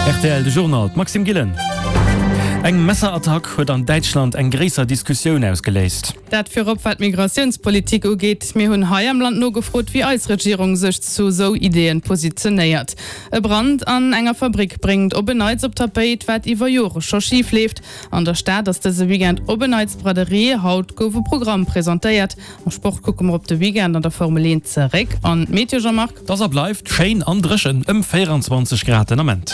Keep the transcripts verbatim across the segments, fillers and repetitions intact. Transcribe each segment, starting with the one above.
R T L de Journal Maxim Gillen. Eng Messerattack huet an Deutschland eng gräser Diskussion ausgeleist. Dat fir op wat Migrationspolitik ugeht, mir hunn Hai am Land no gefrot, wie als Regierung sech zu so Ideen positioniert. E Brand an enger Fabrik bringt Obeneiz op Tapet, wat iwwer Jore scho schief lebt. An der Staat ass dese Weekend Obeneiz Braderie haut goufe Programm präsentiert. Am Sport gucken op de Weekend an der Formel zerek an Meteormark. Das er bleibt Schein andreschen im vierundzwanzig Grad Moment.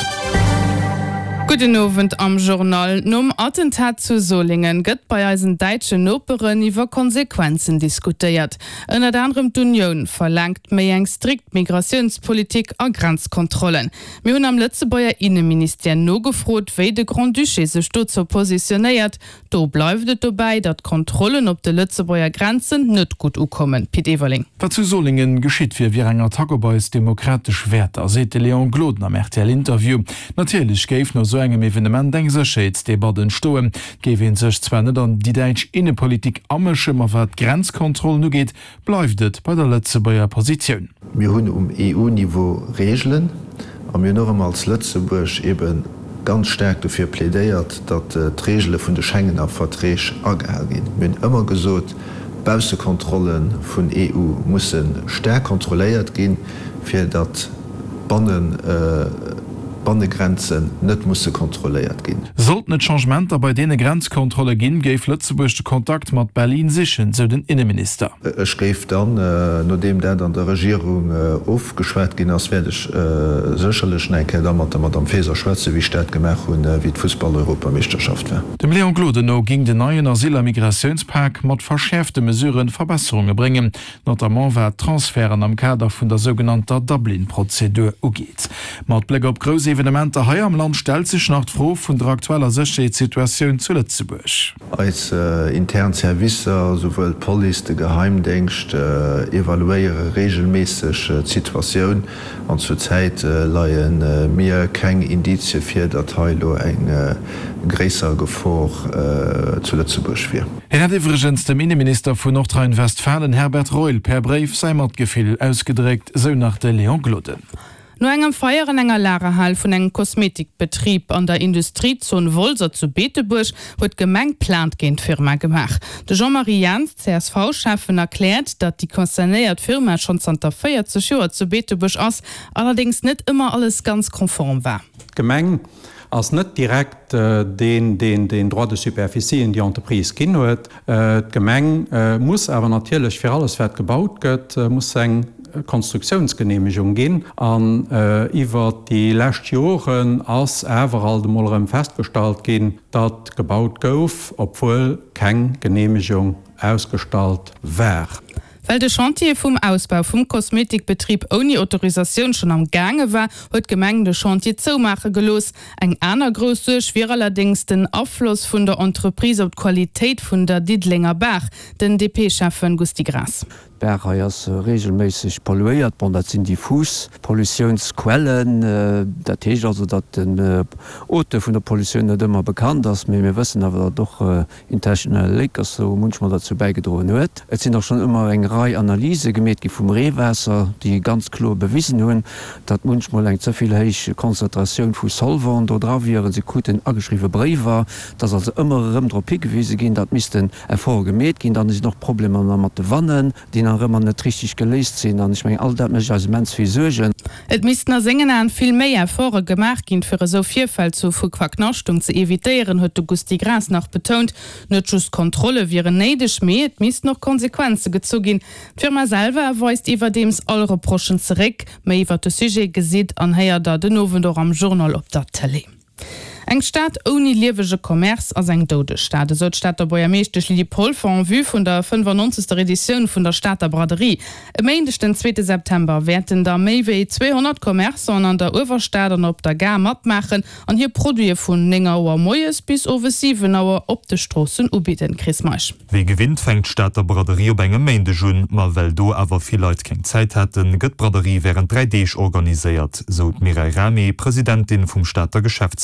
Guten Abend am Journal. Nom Attentat zu Solingen gëtt bei eisen deitschen Operen iwwer Konsequenzen diskutiert. Ennner anderem d'Union verlangt méi eng strikt Migrationspolitik a Grenzkontrollen. Mi hunn am Lützebauer Innenminister no gefrot, wéi de Grand Duché sech dazu positionéiert. Do bleifet dabei, dat Kontrollen op de Lützebauer Grenzen net gut ukommen. Piet Everling. Dat zu Solingen geschiet fir wie enger Tagobeis demokratisch Werter, sete Leon Gloden am R T L-Interview. Natürlich geif no so engem Evenement denk sechs Debatten stoen, gewinn sech zwar net an die Deitsch Innenpolitik ammeschimmer wat Grenzkontroll nu geht, bleiftet bei der Lützebauer Position. Wir hunn um E U-Niveau Regeln, am mir noch als Lützeburg eben ganz stark dafür plädeiert, dat äh, d'Regelle vun de Schengener Vertrag angehalt gin. Wir haben immer gesot, Bausekontrollen vun E U mussssen stark kontrolliert gin, fir dat Bannen äh, Bandegrenzen net musssse kontrolliert gin. Sollt net Changementer bei dee Grenzkontrolle ginn, géif Lützeburg de Kontakt mat Berlin sichen, so den Innenminister. Ech schreef dann äh, no dem dat an der Regierung ofgeschwert äh, gin ass werdech äh, secherlech enke, da mat mat am Feser Schweze wie Staat gemach hun äh, wie d Fußball-Europameisterschaft wär. Dem Leon Glodeno ging den neuen Asyler Migrationspark mat verschärfte Mesuren Verbesserungen bringen, notamment wer Transferen am Kader vun der sogenannter Dublin-Prozedur ugeet. Mat Blick op Grose Evenementer hier am Land stellt sich nach froh von der aktueller Sicherheitssituation zu Lützeburg. Als äh, intern Servicer sowohl Police de Geheimdienst äh, evaluiere regelmäßig äh, Situation und zurzeit äh, leiien äh, mir kein Indizie für Dateilo eng äh, gräser Gefahr äh, zu Lützeburg wir. Er hat übrigens dem Innenminister von Nordrhein-Westfalen Herbert Reul per Brief sein Mordgefühl ausgedrückt, so nach der Leon Gloden. No engem feieren enger Lagerhall vun engem Kosmetikbetrieb an der Industriezone Wolser zu Beetebusch huet Gemeng plant géint Firma gemacht. De Jean-Marie Jans, C S V-Chefen, erklärt, dat die konzernéiert Firma schon zweitausendvierzig Joer zu Beetebusch ass, allerdings net immer alles ganz konform war. Gemeng ass net direkt äh, den, den, den droit de Superficie in die Entreprise ginn huet. Äh, Gemeng äh, muss awer natierlech fir alles wat gebaut gëtt, äh, muss eng Konstruktionsgenehmigung gin an äh, iwwer die lächt Joren ass äwer all de Mollerem feststalt gin, dat gebaut gouf, obwohl keng Genehmigung ausstalt wär. Weil de Chantier vum Ausbau vum Kosmetikbetrieb ohne Autorisation schon am Gange war, huet Gemeng de Chantier zoumache gelos. Eng aner Grosse schwer allerdings den Abfluss vun der Entreprise op Qualität vun der Diedlinger Bach, den D P-Chefen Gusti Gras. Bergheiers äh, regelmäßig polluiert, bon, dat sind die Fußpollutionsquellen, äh, dat heißt also dat den äh, Orte vun der Pollution net immer bekannt ass, mir wir wissen aber doch äh, intentionell lecker so manchmal dazu beigedrohen huet. Et sind auch schon immer eng Reihe Analyse gemet gi vum Rehwässer, die ganz klar bewiesen hunn, dat manchmal eng zuviel heich Konzentration vu Solvent oder dravieren sie gut den ageschriebe Brewer, dat also immer Rëmdropikgewiese gin, dat mis den erfor gemet gin, dann is noch Probleme mat de Wannen, die man net richtig geleest sinn an ich mein, all dat mech als mens wie Sögen. Et misner sengen an viel méier vorre gemacht gin fir so Vifall zu vu Quacknachtung ze evitieren, huet Gusti Gras noch betont, net just Kontrolle wie neidech méet mis noch Konsequenze gezogin. Firma Salve erweist iwwer dems eure Proschen zerek, méi iwwer de Sujet gesit an heier da den Nowen do am Journal op der Tele. Eng Staat oni liewege Kommerz as eng dode Staat. So Stadt der Boermeeschtech Li Pol von vu vun der fünfundneunzigste Edition vun der Stadt der Braderie. E meindech den zweiten September werden der méiwei zweihundert Kommerzern an der Uwerstaden op der Gar mat machen an hier Produe vun Ningauer Moes bis over siebenauer op de Strossen ubieten Christmach. Wie gewinnt fängt Stadt der Braderie op engem Meinde schon, mal well do awer viel Leute keng Zeit hätten, gëtt Braderie wären drei D organisiert, so Mireille Rami, Präsidentin vom Stadter Geschäftsverband.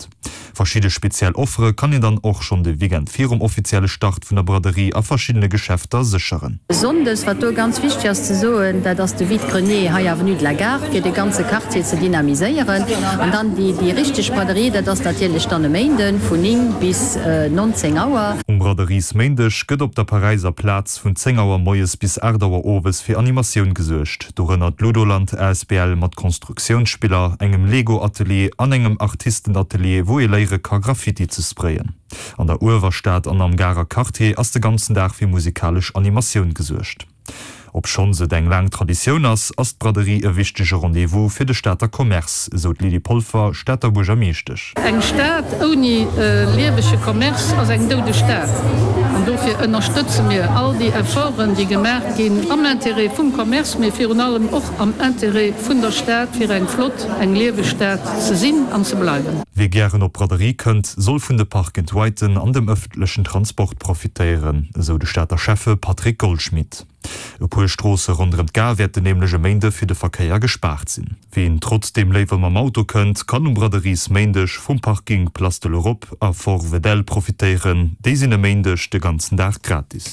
gëtt. Verschiedene speziell offere kann ihr dann auch schon de Wegen vier um offizielle Start vun der Braderie a verschiedene Geschäfter sicheren. Besonders wat du ganz wichtig ist zu sagen, dass de Vide Grenier ha Avenue de la Gare für die ganze Quartier zu dynamisieren und dann die die richtige Braderie, das natürlich dann Meinden von ning bis äh, neunzehn Uhr. Um Braderies Mendesch gëtt op der Pariser Platz vun zehn Uhr Moes bis Erdauer Owes fir Animationun gesuercht. Dorinnert Ludoland S B L mat Konstruktionsspieler, engem Lego-Atelier an engem Artistenatelier, wo e leire ka Graffiti zu sprayen. An der Uwerstaat an am Garer Quartier ass de ganzen Dach fir musikalisch Animationun gesuercht. Ob schon se deng lang Tradition ass ass Braderie e wichtege Rendevous fir de Staater Kommerz, sot Lili Pulver Städter Bojameeschtech. Eg Staat oni äh, liewesche Kommerz ass eng doude Staat. Und dofir ënnerstützen mir all die Erforen, die gemerkt gin am Interé vum Kommerz mé fir allem och am Interé vun der Staat fir eng Flot eng Liewestaat ze sinn an ze bleiben. Wie gern op Braderie kënnt, soll vun de Park entweiten an dem öffentlichen Transport profitéieren, so de Staater Chefe Patrick Goldschmidt. E Pulstrosse runrend gar werd de nämliche Mende fir de Verkeier gespart sinn. Wen trotzdem Level am Auto könnt, kann um Braderies Mendech vum Parking Place de l'Europe a Fort Vedel profitieren, désinne Mendech de ganzen Tag gratis.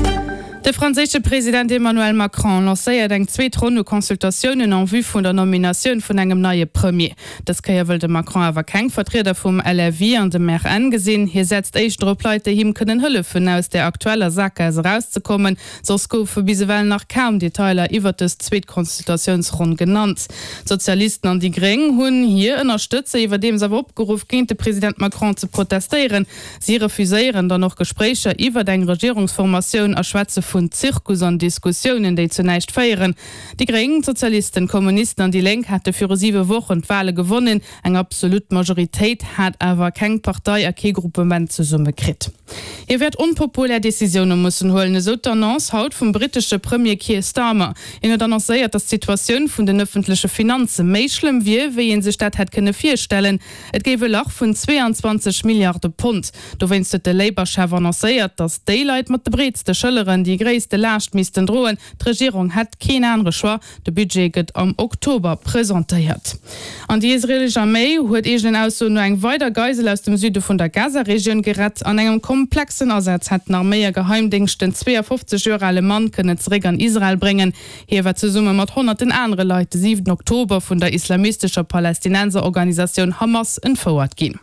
Der franzische Präsident Emmanuel Macron lancéiert eng zweet Runde Konsultationen an vue vun der Nomination vun engem neue Premier. Das kann ja de Macron awer keng Vertreter vum L R V an dem Mer angesinn. Hier setzt eich Drleute him können Hëlle vun aus der aktueller Sacke rauszukommen, sos goufe bisewell nach kaum Detailer iwwer des Zweetkonsultationsrund genannt. Sozialisten an die Gring hunn hier ënnerstütze iwwer dem se opgerufen gin de Präsident Macron zu protestieren. Sie refuséieren dann noch Gespräche iwwer deng Regierungsformation a Schweze vun Zirkus an Diskussionen, déi zunächst feieren. Die geringen Sozialisten, Kommunisten an die Lenk hatte für sieben Wochen Wahlen gewonnen. Eng absolut Majorität hat aber kein Partei Gruppement zu Summe krit. Hier wird unpopulär Decisionen müssen holen. So Annonce haut vom britische Premier Keir Starmer. In der Annonce seiert das Situation von den öffentlichen Finanzen méi schlimm wie, wie in se Stadt hat könne vier stellen. Et gebe Lach von zweiundzwanzig Milliarden Pfund. Du wennst der Labour-Chef annonciert, dass Daylight mit der bretste Schëlleren die gréste Last misisten drohen. Die Regierung hat keine andere Schwa. De Budget geht am Oktober präsentiert. An die israelische Armee huet egen aus so nur eng weiter Geisel aus dem Süde von der Gaza-Region gerett. An engem komplexen Ersatz hat Armee Geheimdiensten zweiundfünfzig Jahre alle Mann können zurück an Israel bringen. Hier war zu Summe mit hunderten andere Leute siebten Oktober von der islamistischen Palästinenserorganisation Hamas in Vorort gehen.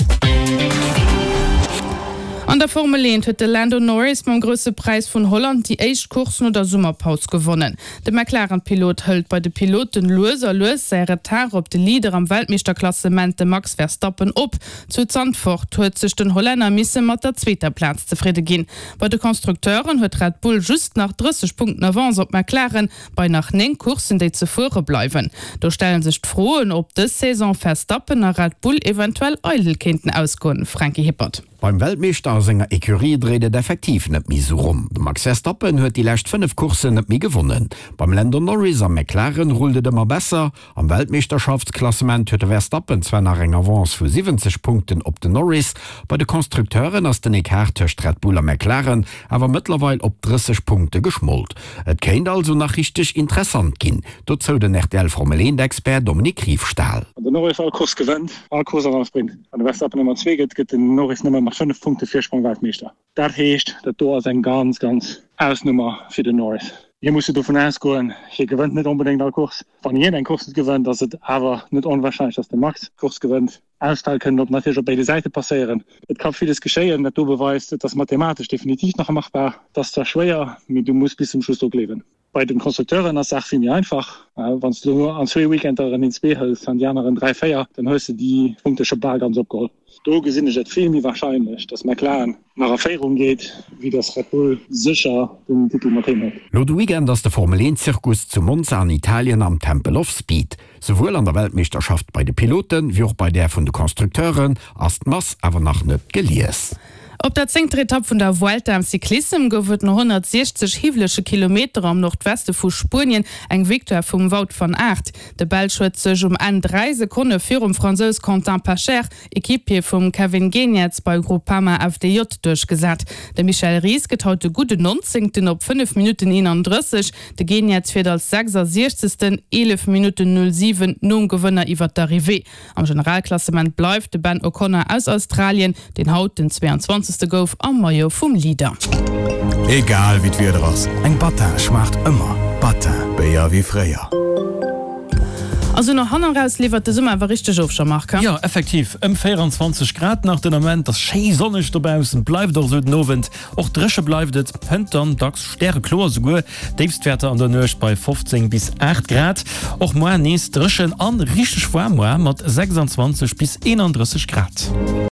An der Formel eins huet de Lando Norris beim grösse Preis vun Holland die Eichkursen oder Summerpaus gewonnen. De McLaren-Pilot höllt bei de Piloten Loser Loes sei Retar op de Lieder am Weltmeisterklassement de Max Verstappen op. Zu Zandvoort huet sech den Holländer misse mat der zweiter Platz zufriede gin. Bei de Konstrukteuren huet Red Bull just nach dreißig Punkten Avance op McLaren bei nach neng Kursen déi zuvor bleiwen. Do stellen sech frohen op de Saison Verstappen a Red Bull eventuell Eidelkenten auskunn. Frankie Hippert. Beim Weltmeister senger Ekurie dredet effektiv net mi so rum. De Max Verstappen huet die lächt fünf Kursen net mi gewonnen. Beim Lando Norris am McLaren rulte immer besser. Am Weltmeisterschaftsklassement huet Verstappen zwei nach eng Avance vu siebzig Punkten op de Norris. Bei de Konstrukteuren ass den Ekartcht Red Bull am McLaren awer mittlerweile op dreißig Punkte geschmollt. Et kenint also nach richtig interessant ginn. Dort zou den R T L Formel eins-Expert Dominik Riefstahl. De Norris all Kurs gewinnt, all Kurs an Sprint. An de Verstappen Nummer zwei geht, geht den Norris Nummer fünf Punkte Viersprung Weltmeister. Dat hecht, dat do is ein ganz ganz Ausnummer für den Norris. Hier muss du davon ausgehen, hier gewinnt nicht unbedingt der Kurs. Wenn jeder einen Kurs gewinnt, das ist aber nicht unwahrscheinlich, dass der Max Kurs gewinnt. Austeil können ob natürlich auf beide Seiten passieren. Es kann vieles geschehen, dass du beweist, dass mathematisch definitiv noch machbar. Das ist zwar schwer, aber du musst bis zum Schluss leben. Bei den Konstrukteuren das sagt viel einfach. Wenn du an zwei Weekenden ins B hältst, an die anderen drei Feier, dann hörst du die Punkte schon bald ganz abgeholt. Da gesehen ist es viel mehr wahrscheinlich, dass McLaren nach einer Feierung geht, wie das Red Bull sicher den Titel Martin hat. Laut Weekend ist der Formel eins-Zirkus zu Monza in Italien am Temple of Speed. Sowohl an der Weltmeisterschaft bei den Piloten wie auch bei der von den Konstrukteuren ist die Masse aber noch nicht gelesen. Op der zehnte Etappe von der Vuelta am Cyklism gowurt noch hundertsechzig hiwlesche Kilometer am Nordweste vu Spurien eng Viktor vum Wout van Aert. De Ball schwt sech um an drei Sekunde fir um Französ Quentin Pacher, Ekipier vum Kevin Genietz bei Groupama F D J durchgesat. De Michael Ries getaute gute neunzehnten op fünf Minuten einunddreißig, de Genietz fir als sechsundsechzigsten elf Minuten null sieben nun Gewinner iwwer d'Arrivée. Am Generalklassement bleif de Ben O'Connor aus Australien den Haut den zweiundzwanzigste Gouf am Mayo vum Lieder. Egal wie wir dras, eng Batin schmacht immer Batin beier wie freier. Also noch han rausliefert de Summer war richtig Ofscher machen. Ja, effektiv um vierundzwanzig Grad nach dem Moment das Sche sonnig dabeisen bleibt doch Südnovent auch dresche bleibtet Pentern dacks Sterrechlor Dewstwerte an der Nöch bei fünfzehn bis acht Grad auch mo nees dreschen an richtig warm mat sechsundzwanzig bis einunddreißig Grad.